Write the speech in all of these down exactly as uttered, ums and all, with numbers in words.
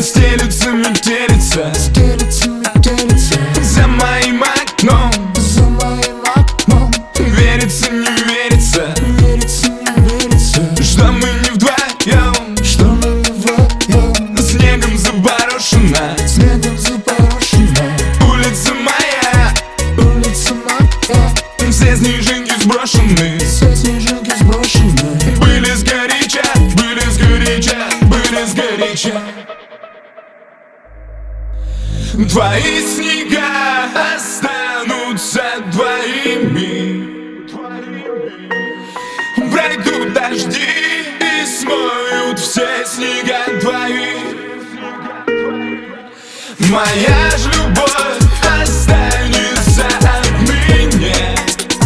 Стелится метелица, стелится метелица за моим окном, за моим окном. Верится, не верится, Верится, не верится, что мы не вдвоем, что мы не вдвоем. снегом запорошена, Снегом запорошена улица моя, улица моя. все снежинки сброшены, Все снежинки сброшены, были сгоряча, были сгоряча, были сгоряча. Твои снега останутся твоими, пройдут дожди и смоют все снега твои. Моя ж любовь останется отныне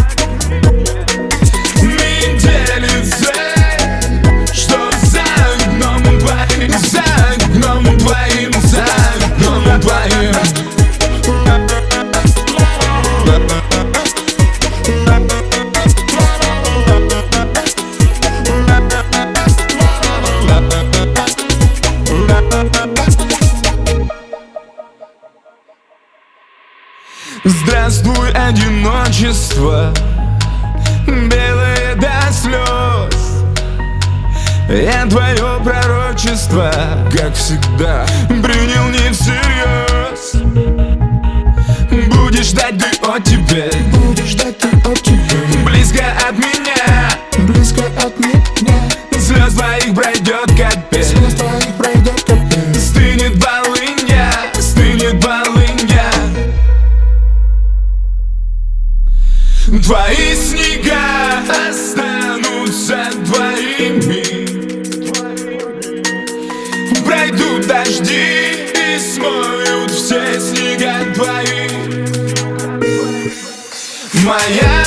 метелица, что за окном твоим, за окном твоим, за окном твоим. Здравствуй, одиночество, белое до слез. Я твое пророчество, как всегда, принял не всерьез. Будешь ждать ты от тебя, будешь ждать ты от тебя, близко от меня, близко от меня. слез твоих пройдет капель, Слез твоих пройдет капель, стынет полынья, стынет полынья. Твои снега останутся твоими, пройдут дожди и смоют все снега твои. Моя